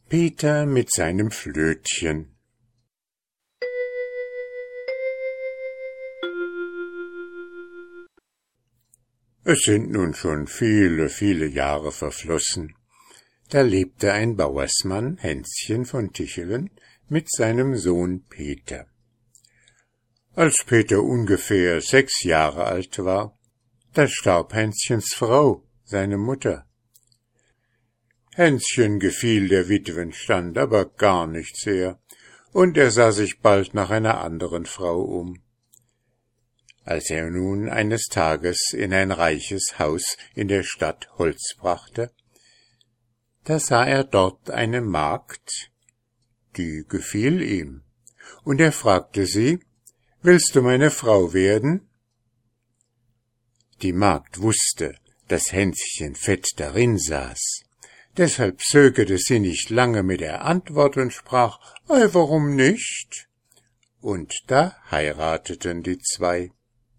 Peter mit seinem Flötchen. Es sind nun schon viele, viele Jahre verflossen. Da lebte ein Bauersmann, Hänschen von Tichelen, mit seinem Sohn Peter. Als Peter ungefähr 6 Jahre alt war, da starb Hänschens Frau, seine Mutter. Hänschen gefiel der Witwenstand aber gar nicht sehr, und er sah sich bald nach einer anderen Frau um. Als er nun eines Tages in ein reiches Haus in der Stadt Holz brachte, da sah er dort eine Magd, die gefiel ihm, und er fragte sie: »Willst du meine Frau werden?« Die Magd wusste, dass Hänschen fett darin saß. Deshalb zögerte sie nicht lange mit der Antwort und sprach: »Warum nicht?« Und da heirateten die zwei.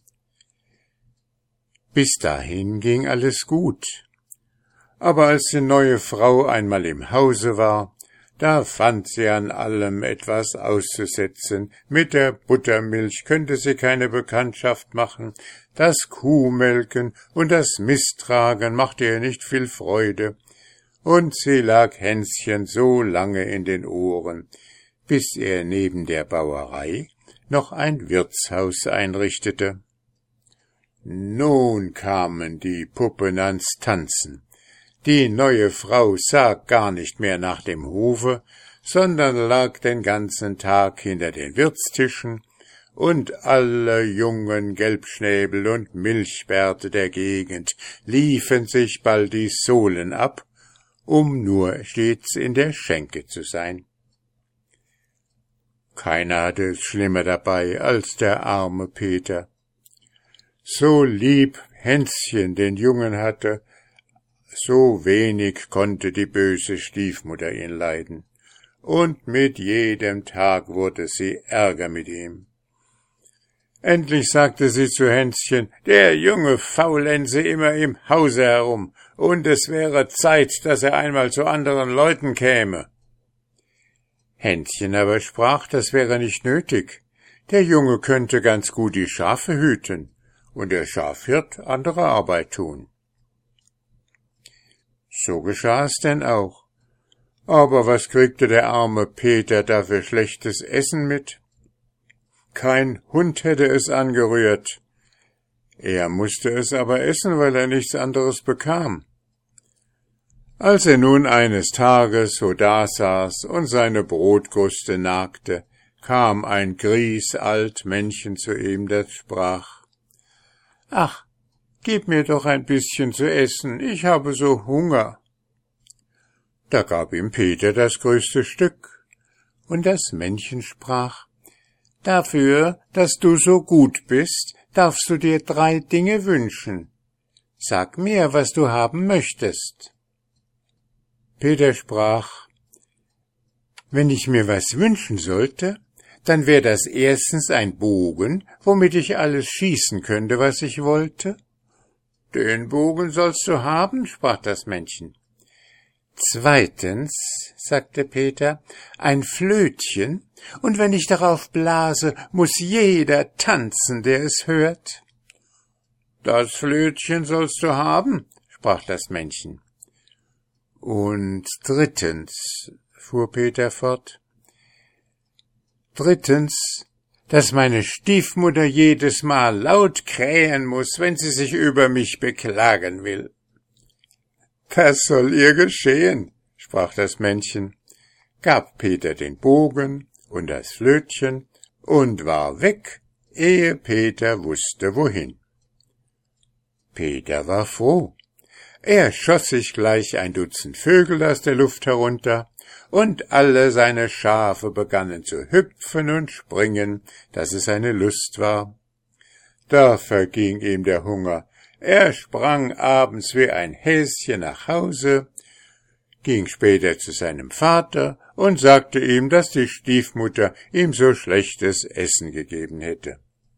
Bis dahin ging alles gut. Aber als die neue Frau einmal im Hause war, da fand sie an allem etwas auszusetzen. Mit der Buttermilch könnte sie keine Bekanntschaft machen, das Kuhmelken und das Misttragen machte ihr nicht viel Freude, und sie lag Hänschen so lange in den Ohren, bis er neben der Bauerei noch ein Wirtshaus einrichtete. Nun kamen die Puppen ans Tanzen. Die neue Frau sah gar nicht mehr nach dem Hofe, sondern lag den ganzen Tag hinter den Wirtstischen, und alle jungen Gelbschnäbel und Milchbärte der Gegend liefen sich bald die Sohlen ab, um nur stets in der Schenke zu sein. Keiner hatte es schlimmer dabei als der arme Peter. So lieb Hänschen den Jungen hatte, so wenig konnte die böse Stiefmutter ihn leiden, und mit jedem Tag wurde sie ärger mit ihm. Endlich sagte sie zu Hänschen: »Der Junge faulenze immer im Hause herum, und es wäre Zeit, dass er einmal zu anderen Leuten käme.« Hänschen aber sprach, das wäre nicht nötig. Der Junge könnte ganz gut die Schafe hüten und der Schafhirt andere Arbeit tun. So geschah es denn auch. Aber was kriegte der arme Peter da für schlechtes Essen mit? Kein Hund hätte es angerührt. Er musste es aber essen, weil er nichts anderes bekam. Als er nun eines Tages so dasaß und seine Brotkruste nagte, kam ein griesalt Männchen zu ihm, das sprach: »Ach, gib mir doch ein bisschen zu essen, ich habe so Hunger.« Da gab ihm Peter das größte Stück, und das Männchen sprach: »Dafür, dass du so gut bist, darfst du dir 3 Dinge wünschen. Sag mir, was du haben möchtest.« Peter sprach: »Wenn ich mir was wünschen sollte, dann wäre das erstens ein Bogen, womit ich alles schießen könnte, was ich wollte.« »Den Bogen sollst du haben«, sprach das Männchen. »Zweitens«, sagte Peter, »ein Flötchen, und wenn ich darauf blase, muß jeder tanzen, der es hört.« »Das Flötchen sollst du haben«, sprach das Männchen. »Und drittens«, fuhr Peter fort, »drittens, dass meine Stiefmutter jedes Mal laut krähen muß, wenn sie sich über mich beklagen will.« »Das soll ihr geschehen«, sprach das Männchen, gab Peter den Bogen und das Flötchen und war weg, ehe Peter wusste, wohin. Peter war froh. Er schoss sich gleich 1 Dutzend Vögel aus der Luft herunter, und alle seine Schafe begannen zu hüpfen und springen, dass es eine Lust war. Da verging ihm der Hunger. Er sprang abends wie ein Häschen nach Hause, ging später zu seinem Vater und sagte ihm, dass die Stiefmutter ihm so schlechtes Essen gegeben hätte.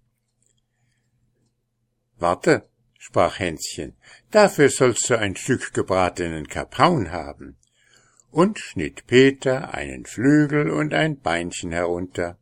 »Warte«, sprach Hänschen, »dafür sollst du ein Stück gebratenen Kapraun haben.« und schnitt Peter einen Flügel und ein Beinchen herunter.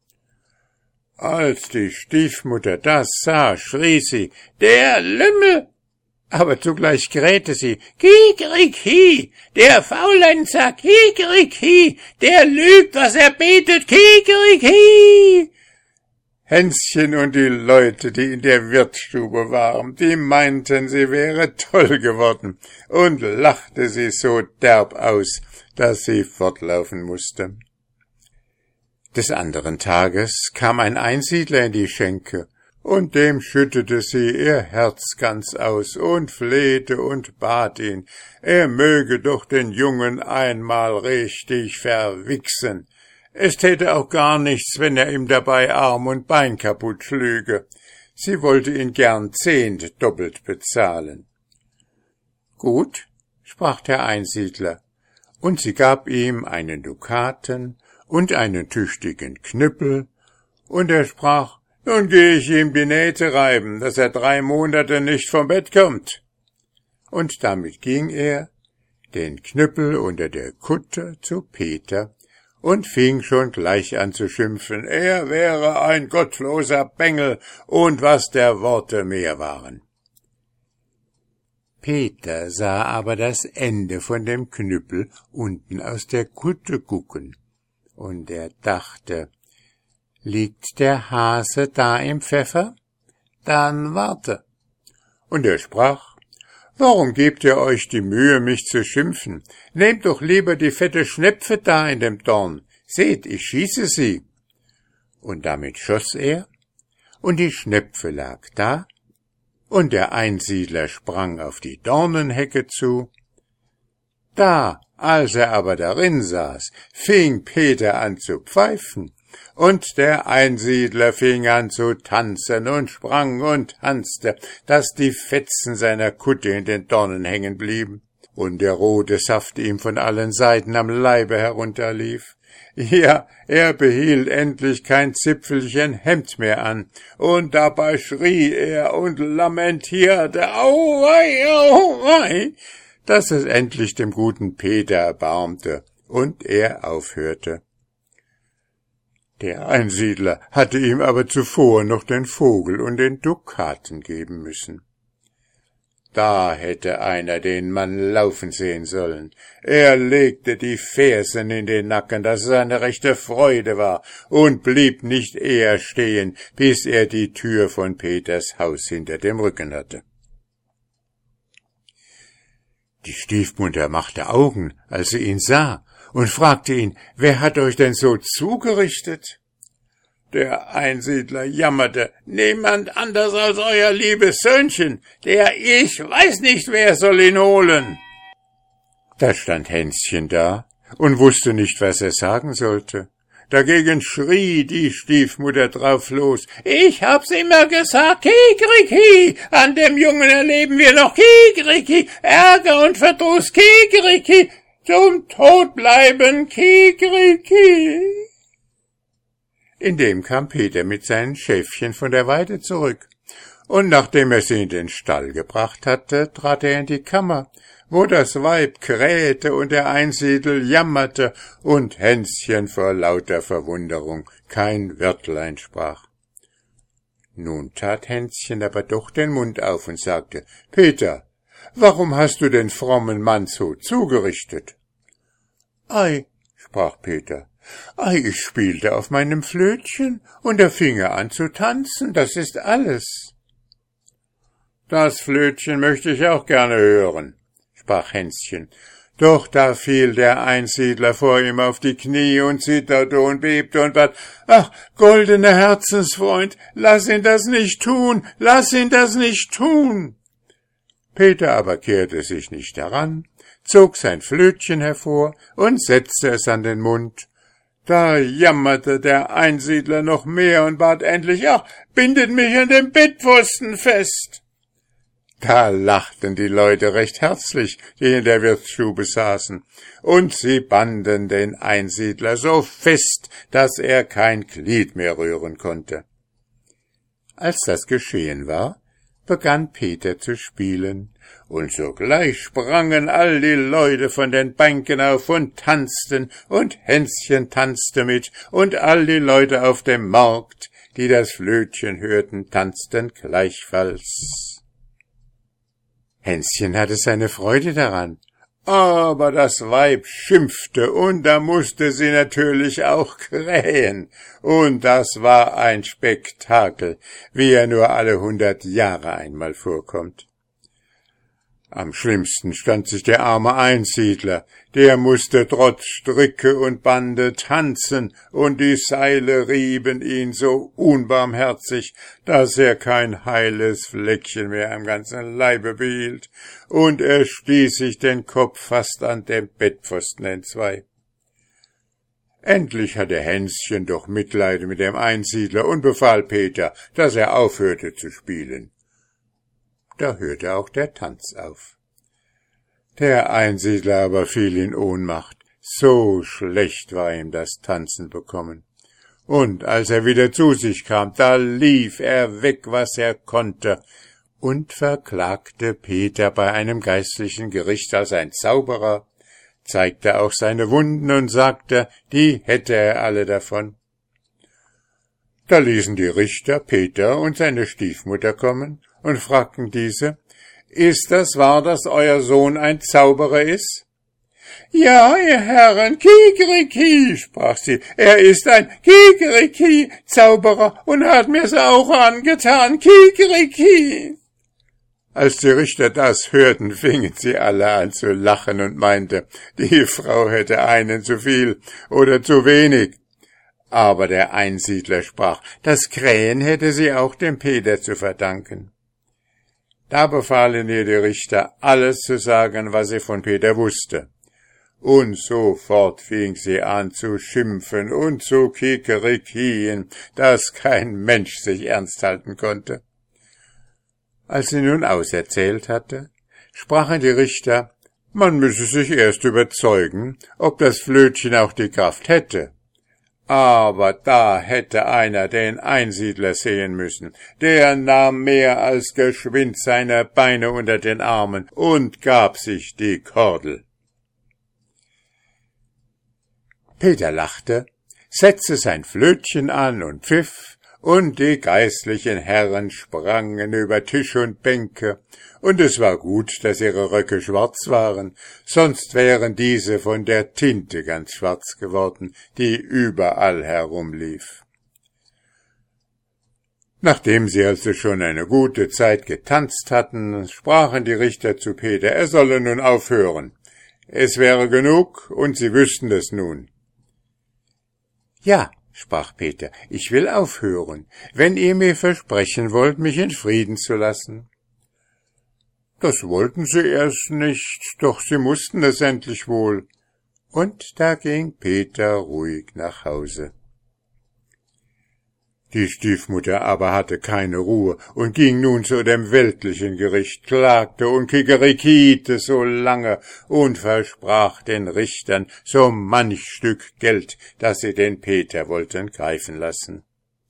Als die Stiefmutter das sah, schrie sie, »Der Lümmel!« Aber zugleich krähte sie, »Kikeriki, der Faulenzer, Kikeriki, der lügt, was er betet, Kikeriki!« Hänschen und die Leute, die in der Wirtsstube waren, die meinten, sie wäre toll geworden und lachte sie so derb aus, dass sie fortlaufen musste. Des anderen Tages kam ein Einsiedler in die Schenke, und dem schüttete sie ihr Herz ganz aus und flehte und bat ihn, er möge doch den Jungen einmal richtig verwichsen. Es täte auch gar nichts, wenn er ihm dabei Arm und Bein kaputt schlüge. Sie wollte ihn gern 10 doppelt bezahlen. »Gut«, sprach der Einsiedler, und sie gab ihm einen Dukaten und einen tüchtigen Knüppel, und er sprach, »Nun geh ich ihm die Nähte reiben, dass er 3 Monate nicht vom Bett kommt.« Und damit ging er, den Knüppel unter der Kutte, zu Peter und fing schon gleich an zu schimpfen, er wäre ein gottloser Bengel und was der Worte mehr waren. Peter sah aber das Ende von dem Knüppel unten aus der Kutte gucken, und er dachte, liegt der Hase da im Pfeffer? Dann warte. Und er sprach, warum gebt ihr euch die Mühe, mich zu schimpfen? Nehmt doch lieber die fette Schnepfe da in dem Dorn. Seht, ich schieße sie. Und damit schoss er, und die Schnepfe lag da, und der Einsiedler sprang auf die Dornenhecke zu. Da, als er aber darin saß, fing Peter an zu pfeifen, und der Einsiedler fing an zu tanzen und sprang und tanzte, dass die Fetzen seiner Kutte in den Dornen hängen blieben und der rote Saft ihm von allen Seiten am Leibe herunterlief. Ja, er behielt endlich kein Zipfelchen Hemd mehr an, und dabei schrie er und lamentierte, auwei, auwei, dass es endlich dem guten Peter erbarmte und er aufhörte. Der Einsiedler hatte ihm aber zuvor noch den Vogel und den Dukaten geben müssen. Da hätte einer den Mann laufen sehen sollen. Er legte die Fersen in den Nacken, dass es eine rechte Freude war, und blieb nicht eher stehen, bis er die Tür von Peters Haus hinter dem Rücken hatte. Die Stiefmutter machte Augen, als sie ihn sah, und fragte ihn, wer hat euch denn so zugerichtet? Der Einsiedler jammerte, niemand anders als euer liebes Söhnchen, ich weiß nicht, wer soll ihn holen. Da stand Hänschen da und wusste nicht, was er sagen sollte. Dagegen schrie die Stiefmutter drauf los, ich hab's immer gesagt, Kikeriki, an dem Jungen erleben wir noch Kikeriki, Ärger und Verdruss, Kikeriki, zum Tod bleiben, Kikeriki. Indem kam Peter mit seinen Schäfchen von der Weide zurück, und nachdem er sie in den Stall gebracht hatte, trat er in die Kammer, wo das Weib krähte und der Einsiedel jammerte und Hänschen vor lauter Verwunderung kein Wörtlein sprach. Nun tat Hänschen aber doch den Mund auf und sagte, Peter, warum hast du den frommen Mann so zugerichtet? Ei, sprach Peter, ich spielte auf meinem Flötchen, und er fing an zu tanzen, das ist alles. Das Flötchen möchte ich auch gerne hören, sprach Hänschen, doch da fiel der Einsiedler vor ihm auf die Knie und zitterte und bebte und bat, ach, goldener Herzensfreund, lass ihn das nicht tun, lass ihn das nicht tun. Peter aber kehrte sich nicht daran, zog sein Flötchen hervor und setzte es an den Mund. Da jammerte der Einsiedler noch mehr und bat endlich, ach, bindet mich an dem Bettpfosten fest. Da lachten die Leute recht herzlich, die in der Wirtsstube saßen, und sie banden den Einsiedler so fest, dass er kein Glied mehr rühren konnte. Als das geschehen war, begann Peter zu spielen, und sogleich sprangen all die Leute von den Bänken auf und tanzten, und Hänschen tanzte mit, und all die Leute auf dem Markt, die das Flötchen hörten, tanzten gleichfalls. Hänschen hatte seine Freude daran, aber das Weib schimpfte, und da musste sie natürlich auch krähen, und das war ein Spektakel, wie er nur alle 100 Jahre einmal vorkommt. Am schlimmsten stand sich der arme Einsiedler, der musste trotz Stricke und Bande tanzen, und die Seile rieben ihn so unbarmherzig, dass er kein heiles Fleckchen mehr am ganzen Leibe behielt, und er stieß sich den Kopf fast an dem Bettpfosten entzwei. Endlich hatte Hänschen doch Mitleid mit dem Einsiedler und befahl Peter, dass er aufhörte zu spielen. Da hörte auch der Tanz auf. Der Einsiedler aber fiel in Ohnmacht, so schlecht war ihm das Tanzen bekommen. Und als er wieder zu sich kam, da lief er weg, was er konnte, und verklagte Peter bei einem geistlichen Gericht als ein Zauberer, zeigte auch seine Wunden und sagte, die hätte er alle davon. Da ließen die Richter Peter und seine Stiefmutter kommen und fragten diese, »Ist das wahr, dass euer Sohn ein Zauberer ist?« »Ja, ihr Herren, Kikeriki«, sprach sie, »er ist ein Kikeriki-Zauberer und hat mir's auch angetan, Kikeriki.« Als die Richter das hörten, fingen sie alle an zu lachen und meinte, die Frau hätte einen zu viel oder zu wenig. Aber der Einsiedler sprach, das Krähen hätte sie auch dem Peter zu verdanken. Da befahlen ihr die Richter, alles zu sagen, was sie von Peter wusste. Und sofort fing sie an zu schimpfen und zu kikerikien, dass kein Mensch sich ernst halten konnte. Als sie nun auserzählt hatte, sprachen die Richter, man müsse sich erst überzeugen, ob das Flötchen auch die Kraft hätte. Aber da hätte einer den Einsiedler sehen müssen. Der nahm mehr als geschwind seine Beine unter den Armen und gab sich die Kordel. Peter lachte, setzte sein Flötchen an und pfiff, und die geistlichen Herren sprangen über Tisch und Bänke, und es war gut, dass ihre Röcke schwarz waren, sonst wären diese von der Tinte ganz schwarz geworden, die überall herumlief. Nachdem sie also schon eine gute Zeit getanzt hatten, sprachen die Richter zu Peter, er solle nun aufhören. Es wäre genug, und sie wüssten es nun. »Ja«, sprach Peter, »ich will aufhören, wenn ihr mir versprechen wollt, mich in Frieden zu lassen.« Das wollten sie erst nicht, doch sie mussten es endlich wohl. Und da ging Peter ruhig nach Hause. Die Stiefmutter aber hatte keine Ruhe und ging nun zu dem weltlichen Gericht, klagte und kikerikiete so lange und versprach den Richtern so manch Stück Geld, dass sie den Peter wollten greifen lassen.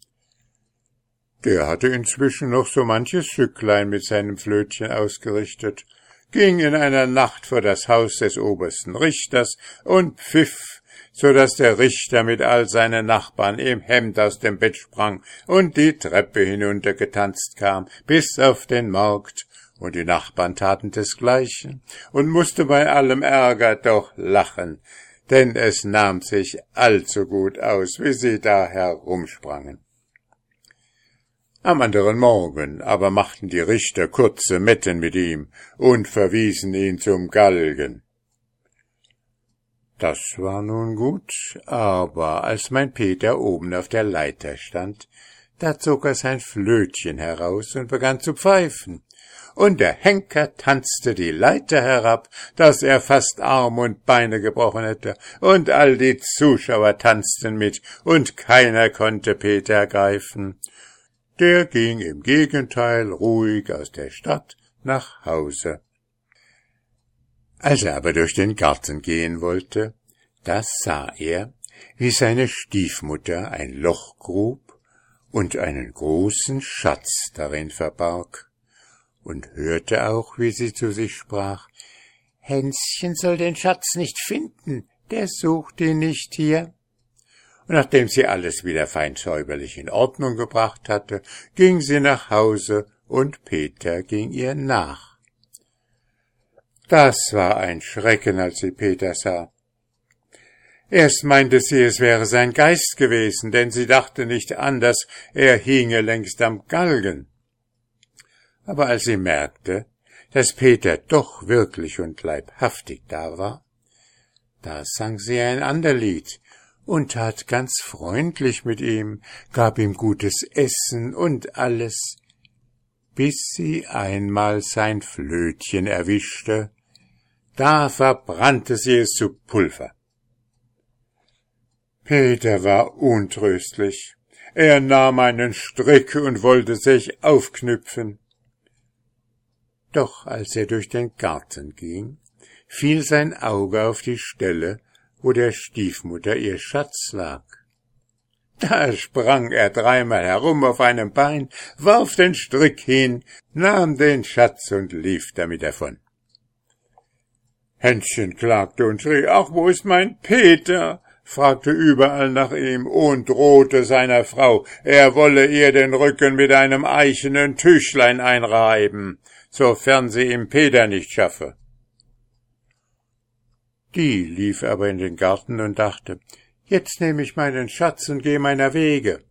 Der hatte inzwischen noch so manches Stücklein mit seinem Flötchen ausgerichtet, ging in einer Nacht vor das Haus des obersten Richters und pfiff, so daß der Richter mit all seinen Nachbarn im Hemd aus dem Bett sprang und die Treppe hinuntergetanzt kam, bis auf den Markt, und die Nachbarn taten desgleichen und musste bei allem Ärger doch lachen, denn es nahm sich allzu gut aus, wie sie da herumsprangen. Am anderen Morgen aber machten die Richter kurze Metten mit ihm und verwiesen ihn zum Galgen. Das war nun gut, aber als mein Peter oben auf der Leiter stand, da zog er sein Flötchen heraus und begann zu pfeifen, und der Henker tanzte die Leiter herab, dass er fast Arm und Beine gebrochen hätte, und all die Zuschauer tanzten mit, und keiner konnte Peter greifen. Der ging im Gegenteil ruhig aus der Stadt nach Hause. Als er aber durch den Garten gehen wollte, da sah er, wie seine Stiefmutter ein Loch grub und einen großen Schatz darin verbarg, und hörte auch, wie sie zu sich sprach: »Hänschen soll den Schatz nicht finden, der sucht ihn nicht hier.« Und nachdem sie alles wieder fein säuberlich in Ordnung gebracht hatte, ging sie nach Hause und Peter ging ihr nach. Das war ein Schrecken, als sie Peter sah. Erst meinte sie, es wäre sein Geist gewesen, denn sie dachte nicht anders, er hinge längst am Galgen. Aber als sie merkte, dass Peter doch wirklich und leibhaftig da war, da sang sie ein ander Lied und tat ganz freundlich mit ihm, gab ihm gutes Essen und alles, bis sie einmal sein Flötchen erwischte. Da verbrannte sie es zu Pulver. Peter war untröstlich. Er nahm einen Strick und wollte sich aufknüpfen. Doch als er durch den Garten ging, fiel sein Auge auf die Stelle, wo der Stiefmutter ihr Schatz lag. Da sprang er dreimal herum auf einem Bein, warf den Strick hin, nahm den Schatz und lief damit davon. Hänschen klagte und schrie: »Ach, wo ist mein Peter?« fragte überall nach ihm und drohte seiner Frau, er wolle ihr den Rücken mit einem eichenen Tüchlein einreiben, sofern sie ihm Peter nicht schaffe. Die lief aber in den Garten und dachte: »Jetzt nehme ich meinen Schatz und gehe meiner Wege.«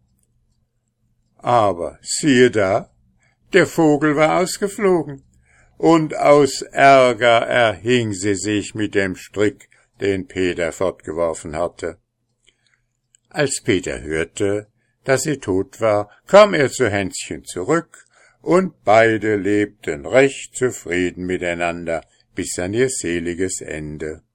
Aber siehe da, der Vogel war ausgeflogen, und aus Ärger erhing sie sich mit dem Strick, den Peter fortgeworfen hatte. Als Peter hörte, dass sie tot war, kam er zu Hänschen zurück, und beide lebten recht zufrieden miteinander bis an ihr seliges Ende.